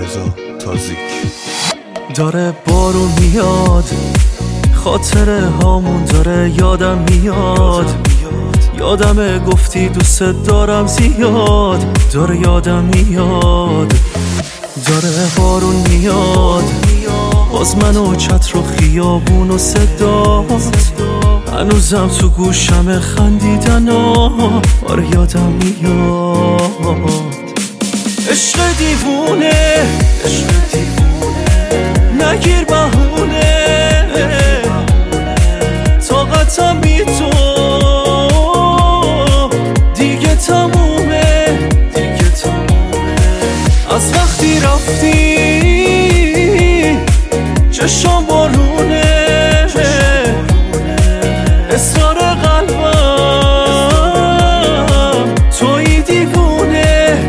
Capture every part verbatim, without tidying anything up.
رضا تازیک. داره بارون میاد، خاطره هامون داره یادم میاد. یادمه گفتی دوست دارم زیاد، داره یادم میاد. داره بارون میاد، باز من و چتر و خیابون و صدات هنوزم تو گوشم خندیدن ها، آره یادم میاد. عشق دیوونه، عشق دیوونه، نگیر بهونه، طاقتم بی تو دیگه تمومه، دیگه تمومه. از وقتی رفتی چشم بارونه، اصرار قلبم توی دیوونه.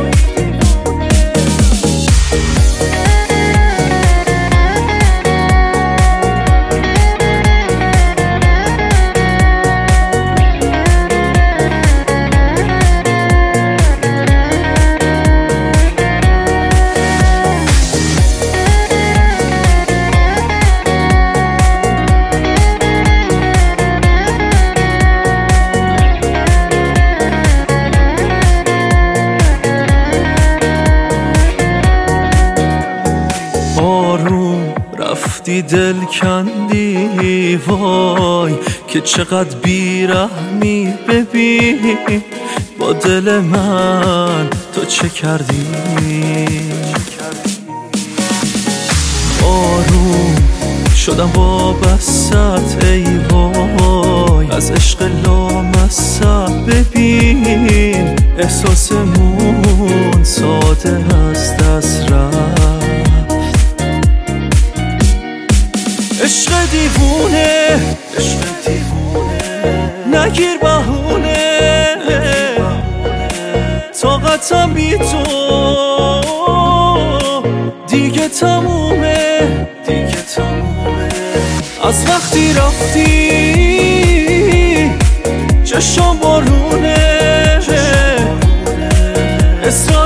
آروم رفتی دل کندی، وای که چقدر بیرحمی. ببین با دل من تو چه کردی. آروم شدم وابستت ای وای از عشق لامصب. ببین احساسمون ساده از دست رفت. عشق دیوونه، عشق دیوونه، نگیر بهونه، طاقتم بی تو دیگه تمومه، دیگه تمومه. از وقتی رفتی چشم بارونه،